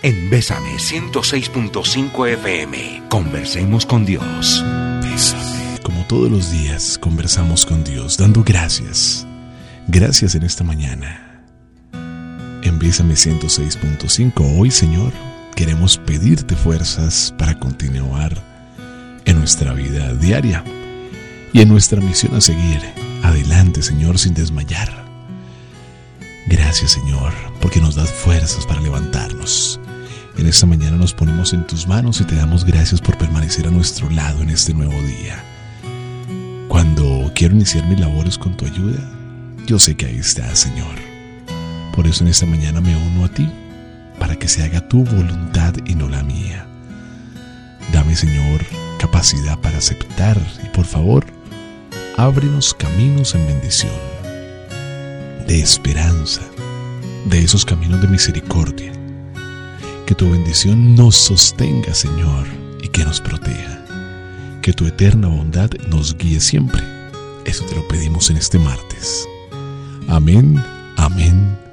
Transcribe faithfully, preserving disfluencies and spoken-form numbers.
en Bésame ciento seis punto cinco F M. Conversemos con Dios. Bésame. Como todos los días, conversamos con Dios, dando gracias. Gracias en esta mañana. En Bésame ciento seis punto cinco, hoy, Señor, queremos pedirte fuerzas para continuar en nuestra vida diaria y en nuestra misión a seguir adelante, Señor, sin desmayar. Gracias, Señor, porque nos das fuerzas para levantarnos. En esta mañana nos ponemos en tus manos y te damos gracias por permanecer a nuestro lado en este nuevo día. Cuando quiero iniciar mis labores con tu ayuda, yo sé que ahí estás, Señor. Por eso en esta mañana me uno a ti, para que se haga tu voluntad y no la mía. Dame, Señor, capacidad para aceptar y, por favor, ábrenos caminos en bendición, de esperanza, de esos caminos de misericordia. Que tu bendición nos sostenga, Señor, y que nos proteja. Que tu eterna bondad nos guíe siempre. Eso te lo pedimos en este martes. Amén, amén